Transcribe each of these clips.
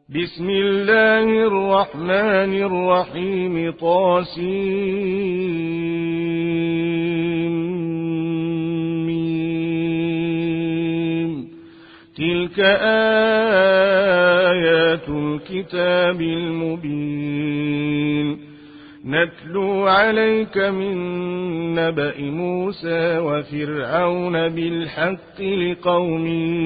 بسم الله الرحمن الرحيم طاسيم تلك آيات الكتاب المبين نتلو عليك من نبأ موسى وفرعون بالحق لقوم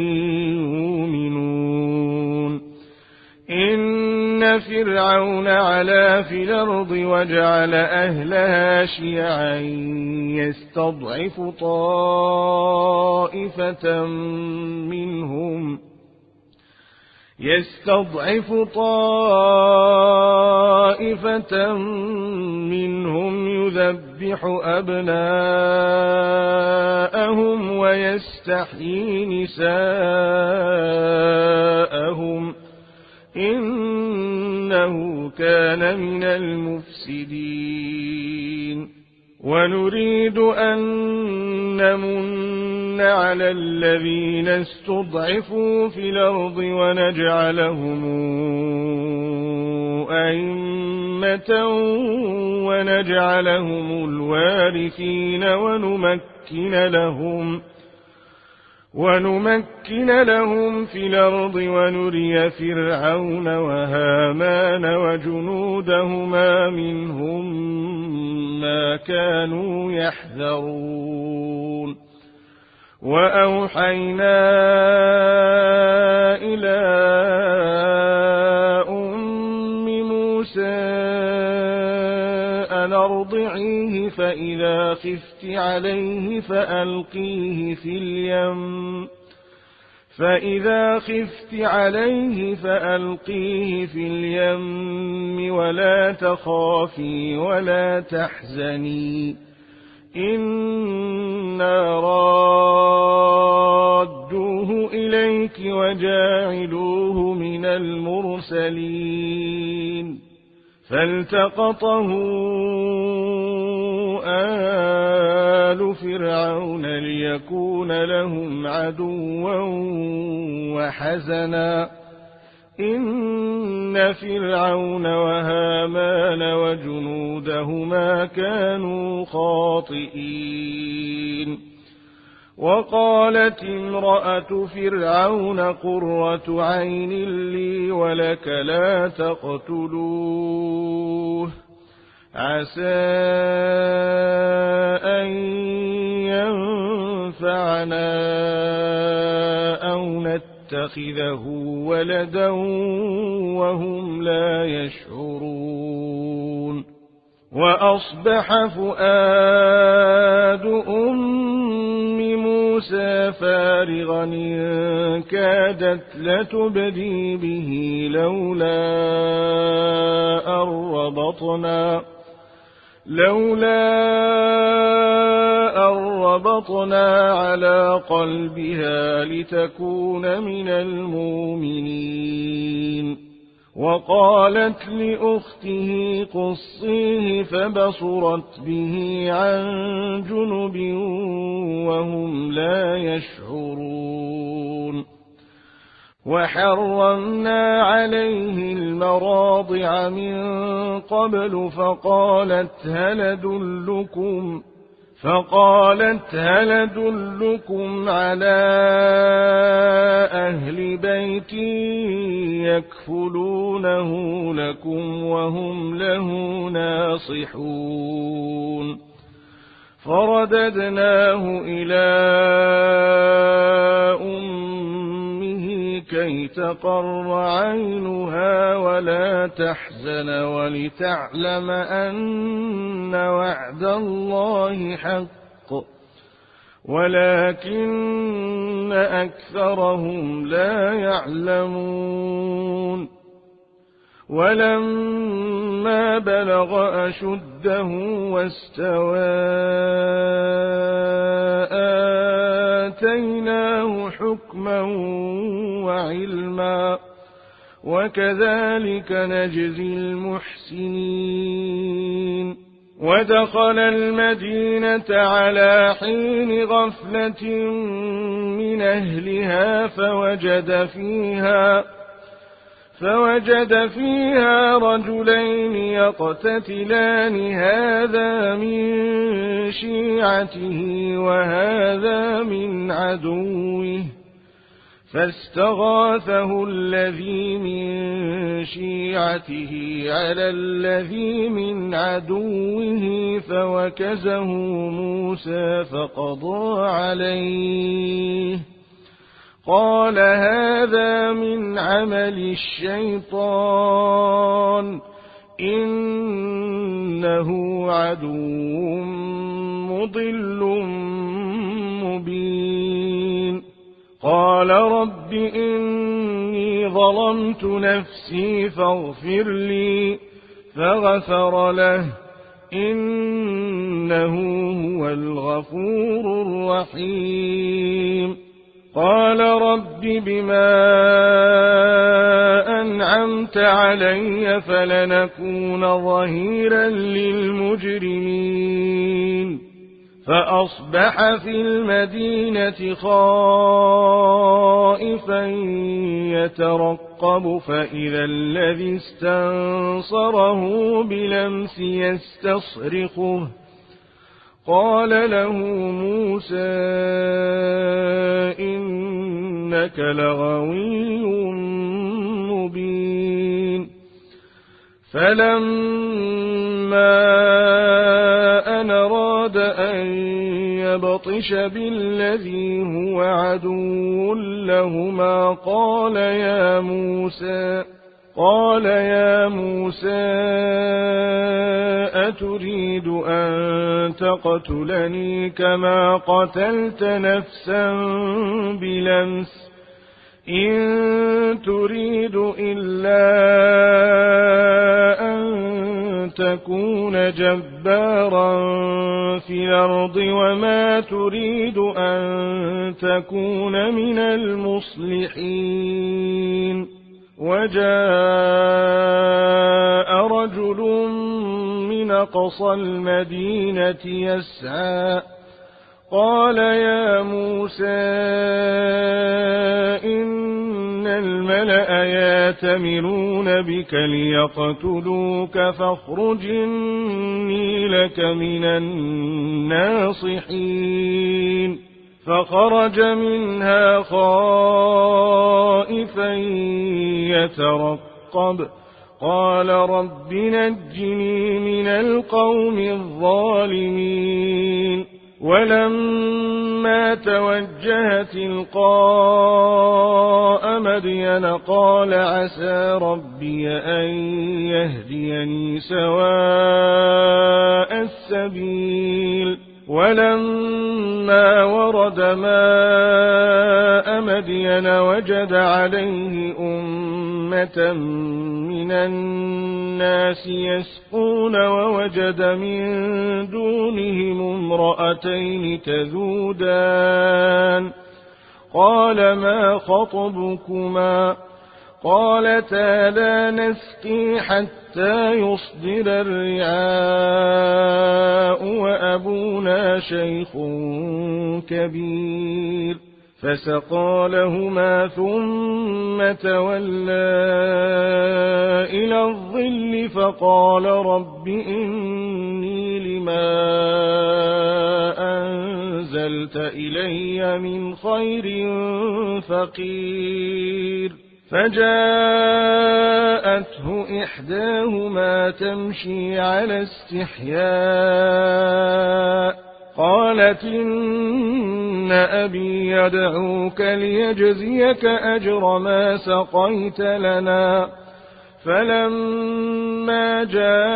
يؤمنون إن فرعون علا في الأرض وجعل أهلها شيعا يستضعف طائفة منهم يذبح أبناءهم ويستحيي نساءهم إنه كان من المفسدين ونريد أن نمن على الذين استضعفوا في الأرض ونجعلهم أئمة ونجعلهم الوارثين ونمكن لهم في الأرض ونري فرعون وهامان وجنودهما منهم ما كانوا يحذرون وأوحينا إلى أم موسى أن أرضعيه فإذا خفت عليه فألقيه في اليم ولا تخافي ولا تحزني إنا رادوه إليك وجاعلوه من المرسلين فالتقطه آل فرعون ليكون لهم عدوا وحزنا إن فرعون وهامان وجنودهما كانوا خاطئين وقالت امرأة فرعون قرة عين لي ولك لا تقتلوه عسى أن ينفعنا أو نتخذه ولدا وهم لا يشعرون وأصبح فؤاد أم موسى فارغا إن كادت لتبدي به لولا أن ربطنا على قلبها لتكون من المؤمنين وقالت لأخته قصيه فبصرت به عن جنب وهم لا يشعرون وحرمنا عليه المراضع من قبل فقالت هل أدلكم على أهل بيت يكفلونه لكم وهم له ناصحون فرددناه إلى أمه كي تقر عينها ولا تحزن ولتعلم أن وعد الله حق ولكن أكثرهم لا يعلمون ولما بلغ أشده واستوى آتيناه حكما وعلما وكذلك نجزي المحسنين ودخل المدينة على حين غفلة من أهلها فوجد فيها رجلين يقتتلان هذا من شيعته وهذا من عدوه فاستغاثه الذي من شيعته على الذي من عدوه فوكزه موسى فقضى عليه قال هذا من عمل الشيطان إنه عدو مضل مبين قال رب إني ظلمت نفسي فاغفر لي فغفر له إنه هو الغفور الرحيم قال رب بما أنعمت علي فلنكون ظهيرا للمجرمين فأصبح في المدينة خائفا يترقب فإذا الذي استنصره بلمس يستصرخه قال له موسى إنك لغوي مبين فلما أن أراد أن يبطش بالذي هو عدو لهما قال يا موسى أتريد أن تقتلني كما قتلت نفسا بلمس إن تريد إلا أن تكون جبارا في الأرض وما تريد أن تكون من المصلحين وجاء رجل من أقصى المدينة يسعى قال يا موسى إن الملأ يأتمرون بك ليقتلوك فاخرج إني لك من الناصحين فخرج منها خائفا يترقب قال رب نجني من القوم الظالمين ولما توجه تلقاء مدين قال عسى ربي أن يهديني سواء السبيل ولما ورد ماء مدين وجد عليه أمة من الناس يسقون ووجد من دونهم امرأتين تذودان قال ما خطبكما قالتا لا نسقي حتى يصدر الرعاء وأبونا شيخ كبير فسقى لهما ثم تولى إلى الظل فقال رب إني لما أنزلت إلي من خير فقير فجاءته إحداهما تمشي على استحياء قالت إن أبي يدعوك ليجزيك أجر ما سقيت لنا فلما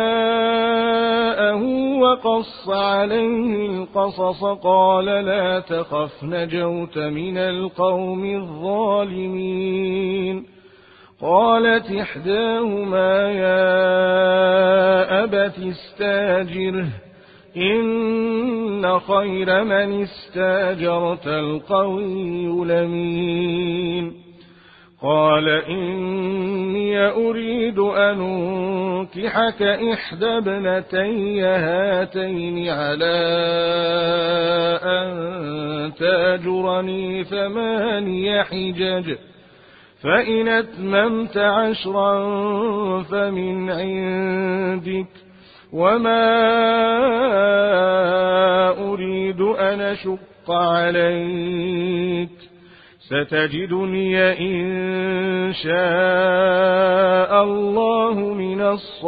جاءه وقص عليه القصص قال لا تخف نجوت من القوم الظالمين قالت إحداهما يا أبت استاجره إن خير من استاجرت القوي الأمين قال إني أريد أن أنكحك إحدى ابنتي هاتين على أن تاجرني 8 حجج فإن أتممت 10 فمن عندك وما أريد أن أشق عليك ستجدني إن شاء الله من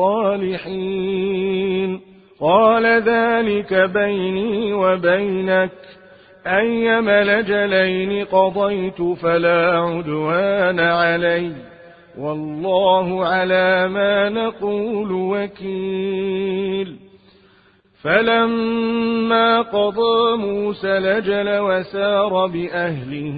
الصالحين قال ذلك بيني وبينك أيما الأجلين قضيت فلا عدوان علي والله على ما نقول وكيل فلما قضى موسى الأجل وسار بأهله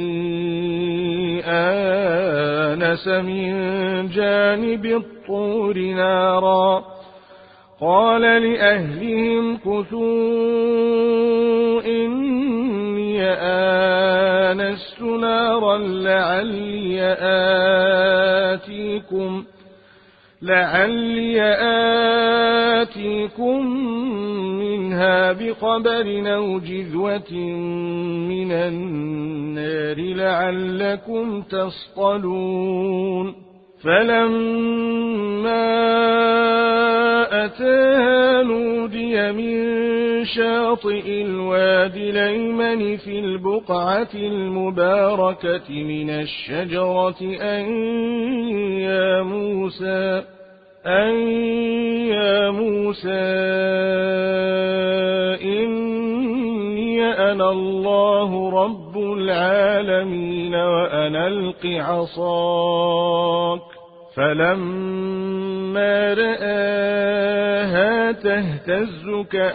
آنس من جانب الطور نارا قال لأهلهم كثوا إني آنست نارا لعلي آتيكم منها بخبر أو جذوة من النار لعلكم تصطلون فلما أتاها نودي من شاطئ الوادي الأيمن في البقعة المباركة من الشجرة أن يا موسى إني أنا الله رب العالمين وأن ألق عصاك فلما رآها تهتز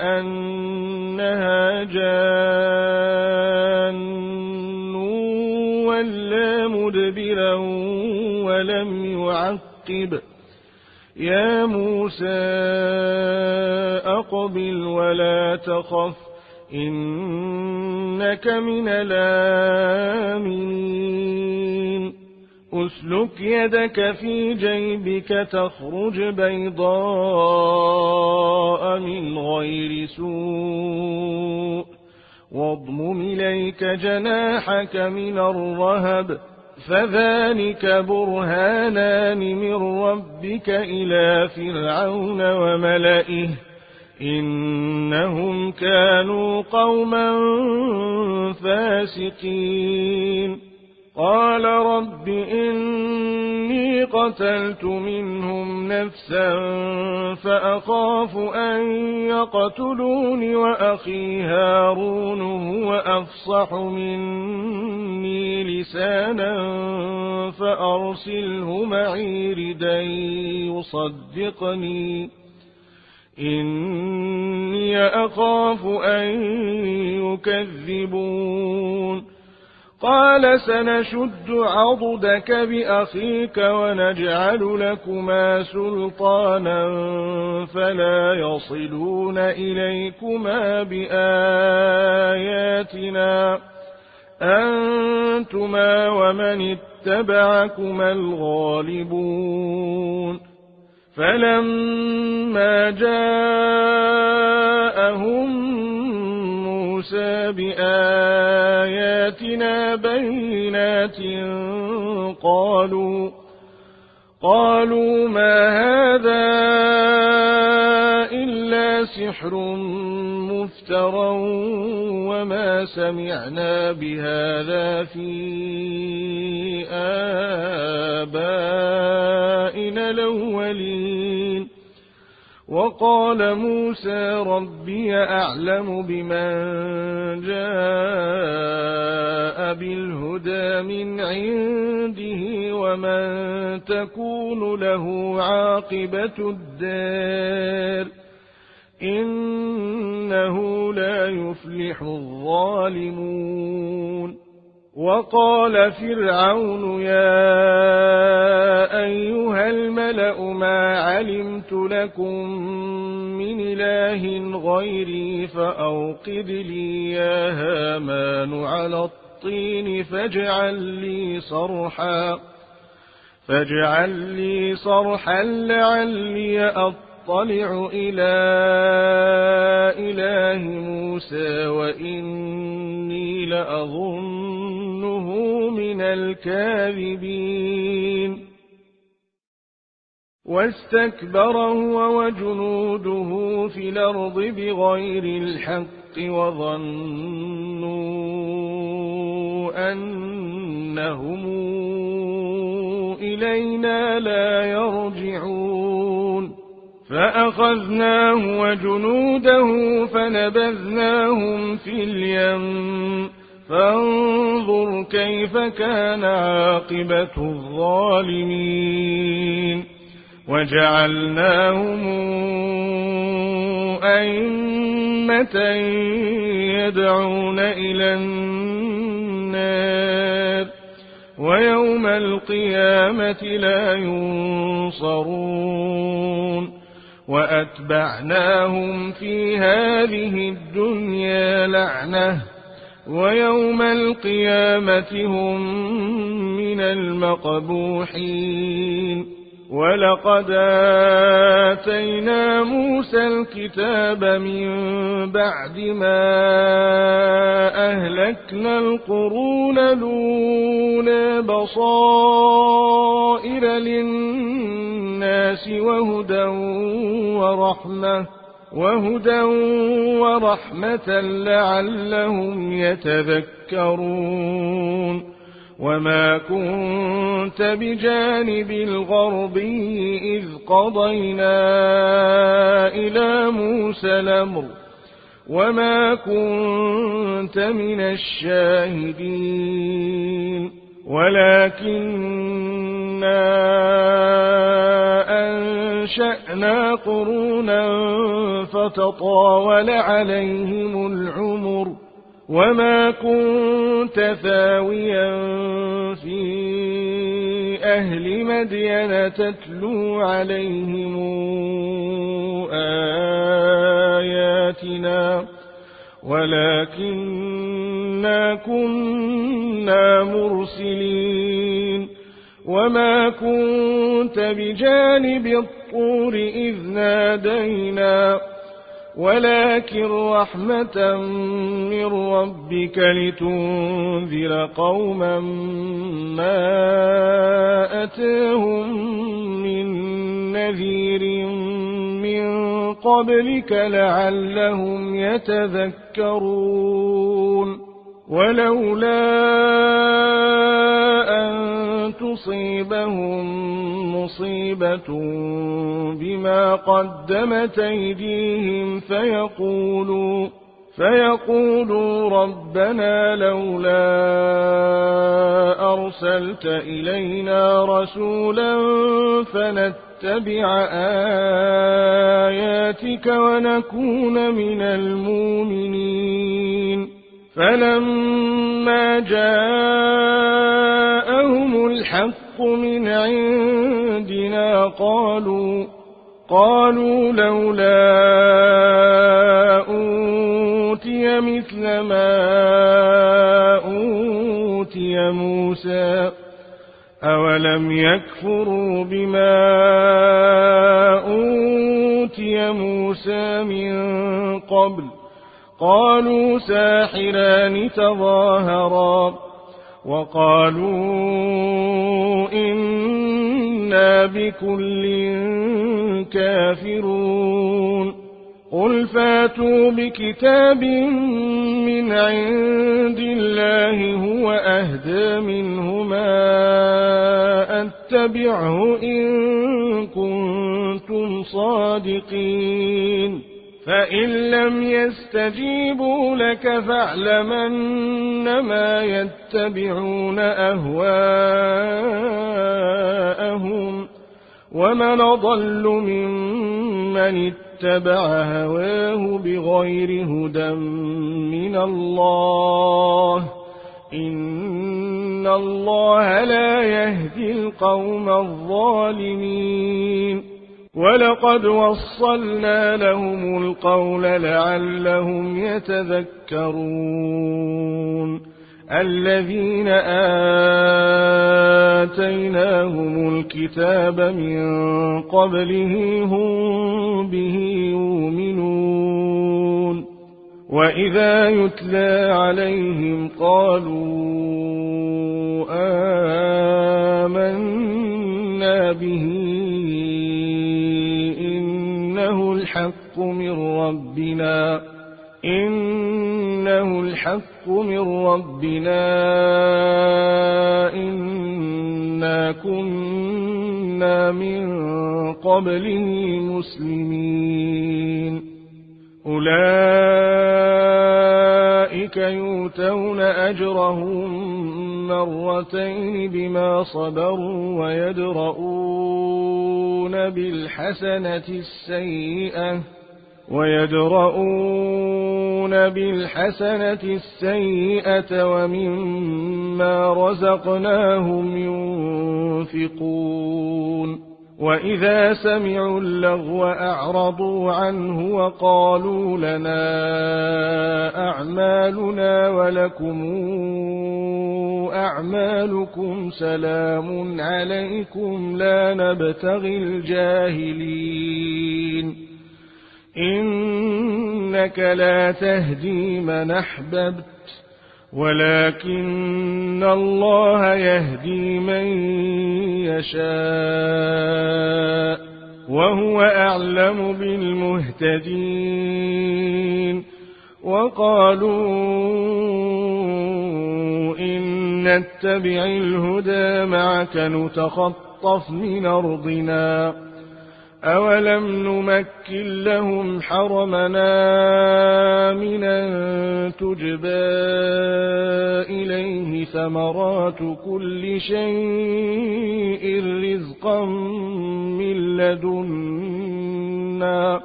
كأنها جان ولا مدبرا ولم يعقب يا موسى أقبل ولا تخف إنك من الآمنين أسلك يدك في جيبك تخرج بيضاء من غير سوء واضمم إليك جناحك من الرهب فذلك برهانان من ربك إلى فرعون وملئه إنهم كانوا قوما فاسقين قال رب إني قتلت منهم نفسا فأخاف أن يقتلون وأخي هارون هو أفصح مني لسانا فأرسله معي ردا يصدقني إني أخاف أن يكذبون قال سنشد عضدك بأخيك ونجعل لكما سلطانا فلا يصلون إليكما بآياتنا أنتما ومن اتبعكما الغالبون فلما جاءهم موسى بآياتنا بينات قالوا ما هذا إلا سحر مفترى وما سمعنا بهذا في آبائنا الأولين وقال موسى ربي أعلم بمن جاء بالهدى من عنده ومن تكون له عاقبة الدار إنه لا يفلح الظالمون وقال فرعون يا أيها الملأ ما علمت لكم من إله غيري فأوقد لي يا هامان على الطين فاجعل لي صرحا لعلي أطلع إلى إله موسى وإني لأظنه من الكاذبين واستكبر هو وجنوده في الأرض بغير الحق وظنوا أنهم إلينا لا يرجعون فأخذناه وجنوده فنبذناهم في اليم فانظر كيف كان عاقبة الظالمين وجعلناهم أئمة يدعون إلى النار ويوم القيامة لا ينصرون وأتبعناهم في هذه الدنيا لعنة ويوم القيامة هم من المقبوحين ولقد آتينا موسى الكتاب من بعد ما أهلكنا القرون الأولى بصائر للناس وهدى ورحمة لعلهم يتذكرون وما كنت بجانب الغربي إذ قضينا إلى موسى الأمر وما كنت من الشاهدين ولكننا أنشأنا قرونا فتطاول عليهم العمر وما كنت ثاويا في أهل مدين تتلو عليهم آياتنا ولكننا كنا مرسلين وما كنت بجانب الطور إذ نادينا ولكن رحمة من ربك لتنذر قوما ما أتاهم من نذير من قبلك لعلهم يتذكرون ولولا أن تصيبهم مصيبة بما قدمت أيديهم فيقولوا ربنا لولا أرسلت إلينا رسولا فنتبع آياتك ونكون من المؤمنين فلما جاءهم الحق من عندنا قالوا لولا أوتي مثل ما أوتي موسى أولم يكفروا بما أوتي موسى من قبل قالوا ساحران تظاهرا وقالوا إنا بكل كافرون قل فاتوا بكتاب من عند الله هو أهدى منهما أتبعه إن كنتم صادقين فإن لم يستجيبوا لك فاعلم أنما يتبعون أهواءهم ومن أضل ممن اتبع هواه بغير هدى من الله إن الله لا يهدي القوم الظالمين ولقد وصلنا لهم القول لعلهم يتذكرون الذين آتيناهم الكتاب من قبله هم به يؤمنون وإذا يتلى عليهم قالوا آمنا به إنه الحق من ربنا إنا كنا من قبله مسلمين أولئك يؤتون أجرهم مرتين بما صبروا ويدرؤون بالحسنة السيئة ومما رزقناهم ينفقون وإذا سمعوا اللغو أعرضوا عنه وقالوا لنا أعمالنا ولكم أعمالكم سلام عليكم لا نبتغي الجاهلين إنك لا تهدي من أحببت ولكن الله يهدي من يشاء وهو أعلم بالمهتدين وقالوا إن نتبع الهدى معك نتخطف من أرضنا أولم نمكن لهم حرمنا آمنا تجبى إليه ثمرات كل شيء رزقا من لدنا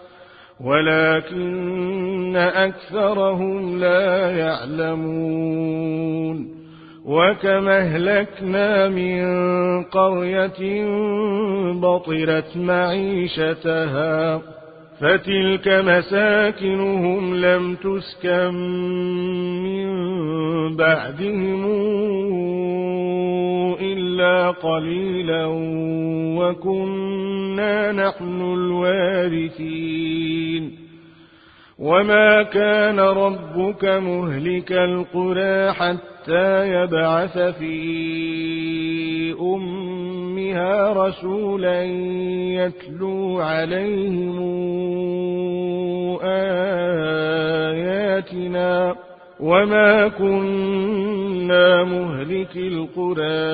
ولكن أكثرهم لا يعلمون وكم أهلكنا من قرية بطرت معيشتها فتلك مساكنهم لم تسكن من بعدهم إلا قليلا وكنا نحن الوارثين وما كان ربك مهلك القرى حتى يبعث في أمها رسولا يتلو عليهم آياتنا وما كنا مهلك القرى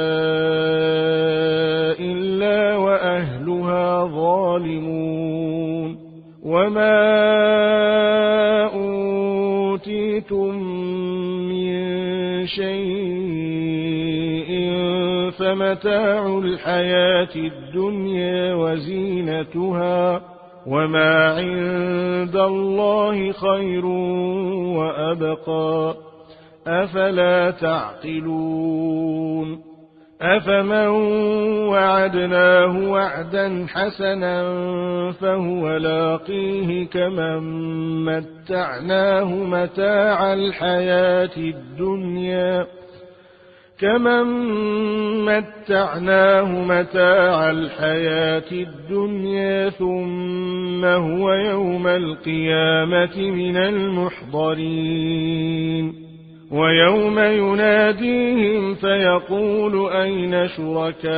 إلا وأهلها ظالمون وما أوتيتم من شيء فمتاع الحياة الدنيا وزينتها وما عند الله خير وأبقى أفلا تعقلون أفمن وعدناه وعدا حسنا فهو لاقيه كمن متعناه متاع الحياة الدنيا ثم هو يوم القيامة من المحضرين ويوم يناديهم فيقول أين شركائي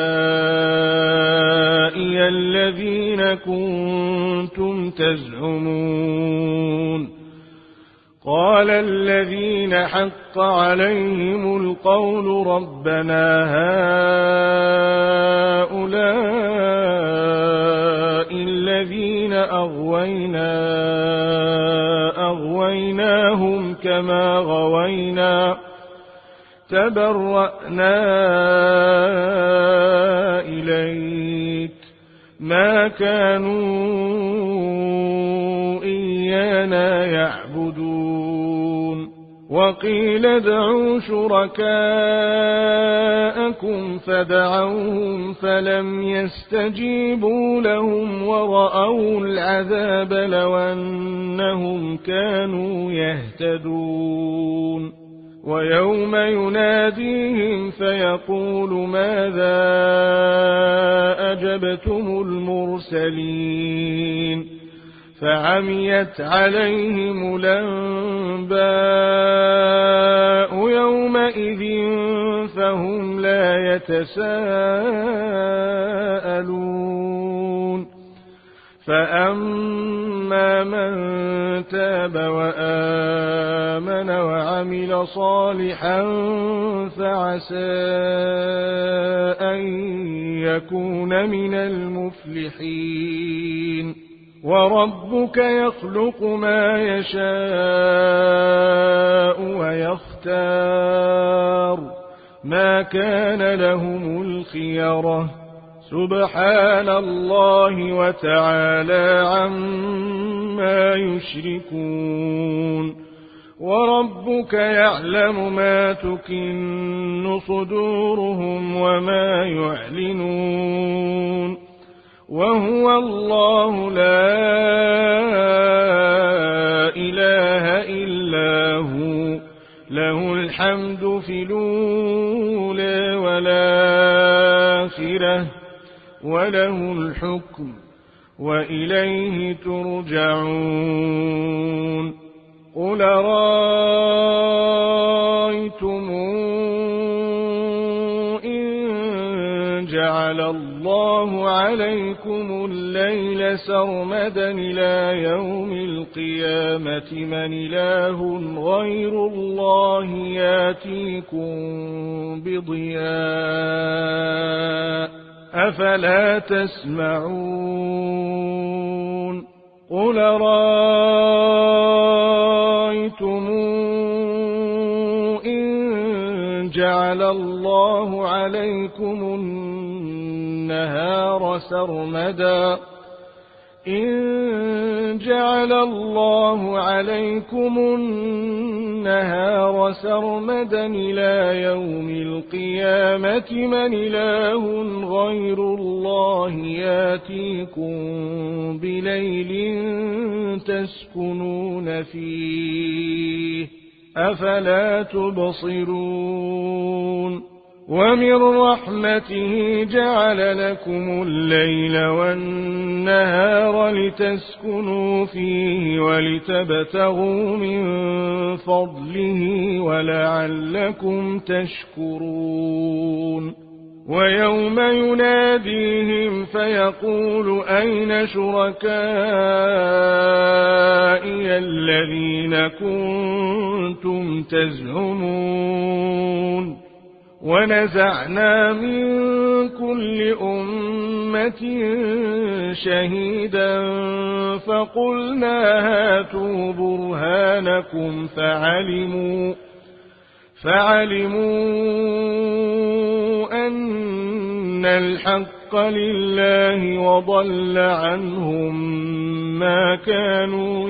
الذين كنتم تزعمون قال الذين حق عليهم القول ربنا هؤلاء الذين أغويناهم كما غوينا تبرأنا إليك ما كانوا إيانا يعبدون وقيل ادعوا شركاءكم فدعوهم فلم يستجيبوا لهم ورأوا العذاب لو أنهم كانوا يهتدون ويوم يناديهم فيقول ماذا أجبتم المرسلين فعميت عليهم الأنباء يومئذ فهم لا يتساءلون فأما من تاب وآمن وعمل صالحا فعسى أن يكون من المفلحين وربك يخلق ما يشاء ويختار ما كان لهم الخيرة سبحان الله وتعالى عما يشركون وربك يعلم ما تكن صدورهم وما يعلنون وهو الله لا إله إلا هو له الحمد في الأولى والآخرة وله الحكم وإليه ترجعون قل رأيتم إن جعل الله عليكم الليل سرمدا إلى يوم القيامة من إله غير الله ياتيكم بضياء أفلا تسمعون قل رأيتم إن جعل الله عليكم النهار سرمدا إلى يوم القيامة من إله غير الله ياتيكم بليل تسكنون فيه أفلا تبصرون ومن رحمته جعل لكم الليل والنهار لتسكنوا فيه ولتبتغوا من فضله ولعلكم تشكرون ويوم يناديهم فيقول أين شركائي الذين كنتم تزعمون ونزعنا من كل أمة شهيدا فقلنا هاتوا برهانكم فعلموا أن الحق لله وضل عنهم ما كانوا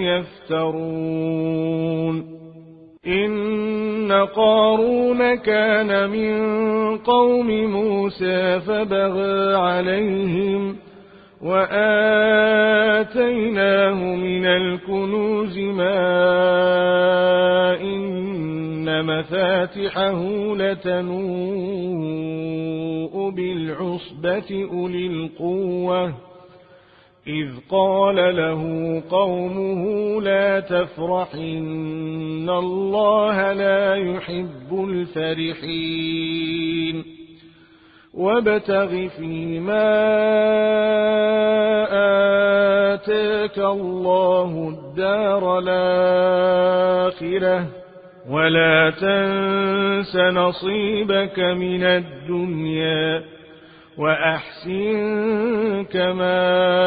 يفترون إن قارون كان من قوم موسى فبغى عليهم وآتيناه من الكنوز ما إن مفاتحه لتنوء بالعصبة أولي القوة إذ قال له قومه لا تفرح إن الله لا يحب الفرحين وابتغ فيما آتاك الله الدار الآخرة ولا تنس نصيبك من الدنيا وأحسن كما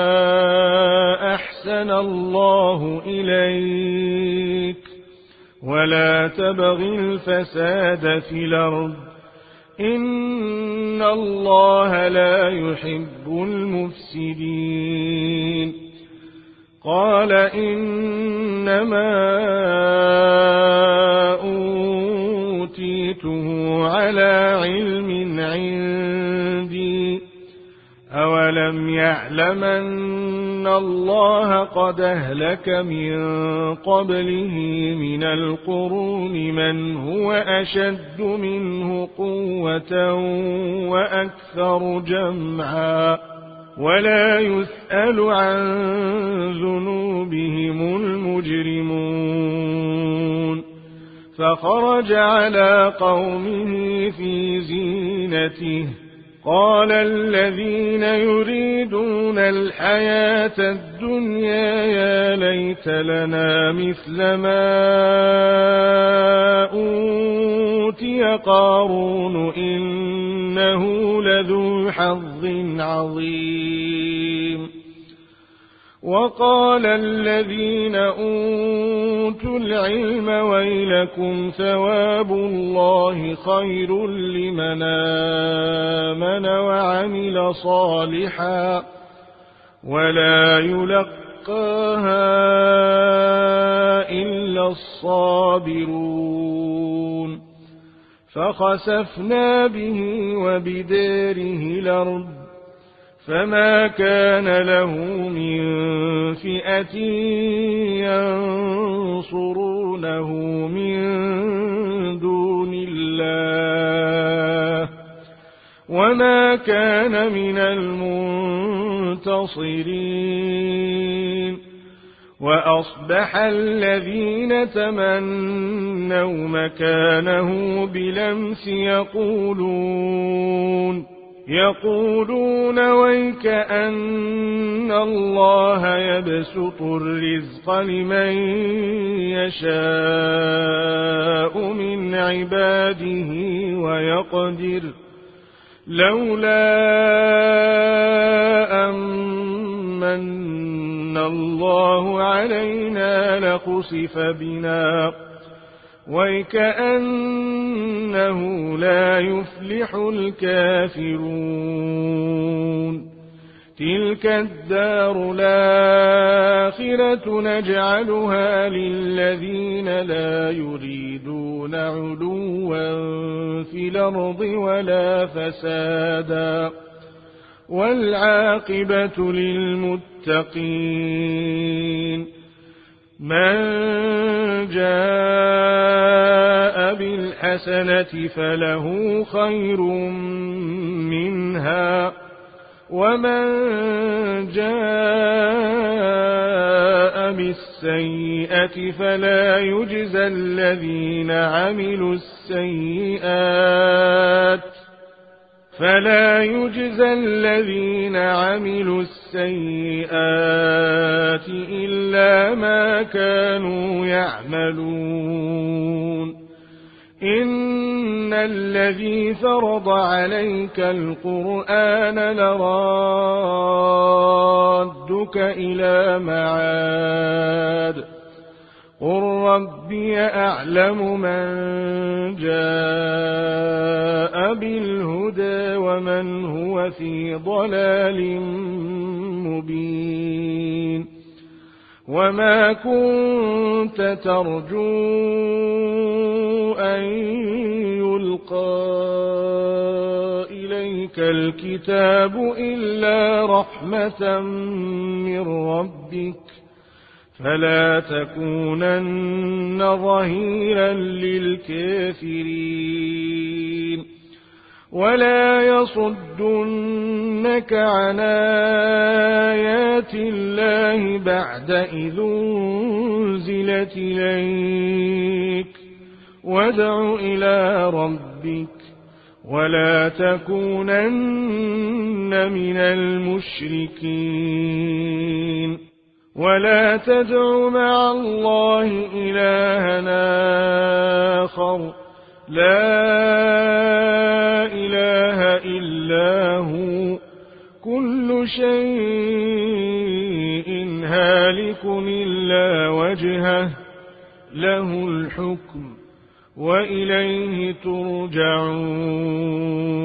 أحسن الله إليك ولا تبغ الفساد في الأرض إن الله لا يحب المفسدين قال إنما أوتيته على علم عندي أولم يعلم أن الله قد أهلك من قبله من القرون من هو أشد منه قوة وأكثر جمعا ولا يسأل عن ذنوبهم المجرمون فخرج على قومه في زينته قال الذين يريدون الحياة الدنيا يا ليت لنا مثل ما أوتي قارون إنه لذو حظ عظيم وقال الذين أوتوا العلم ويلكم ثواب الله خير لمن آمن وعمل صالحا ولا يلقاها إلا الصابرون فخسفنا به وبداره الأرض فما كان له من فئة ينصرونه من دون الله وما كان من المنتصرين وأصبح الذين تمنوا مكانه بلمس يقولون ويك أن الله يبسط الرزق لمن يشاء من عباده ويقدر لولا أمن الله علينا لخسف بنا وكأنه لا يفلح الكافرون تلك الدار الآخرة نجعلها للذين لا يريدون علوا في الأرض ولا فسادا والعاقبة للمتقين من جاء بالحسنة فله خير منها ومن جاء بالسيئة فلا يجزى الذين عملوا السيئات إلا ما كانوا يعملون إن الذي فرض عليك القرآن لرادك إلى معاد قل ربي أعلم من جاء بالهدى ومن هو في ضلال مبين وما كنت ترجو أن يلقى إليك الكتاب إلا رحمة من ربك فلا تكونن ظهيرا للكافرين ولا يصدنك عن آيات الله بعد إذ أنزلت إليك وادع إلى ربك ولا تكونن من المشركين ولا تدع مع الله إلهنا آخر لا إله إلا هو كل شيء هالك إلا وجهه له الحكم وإليه ترجعون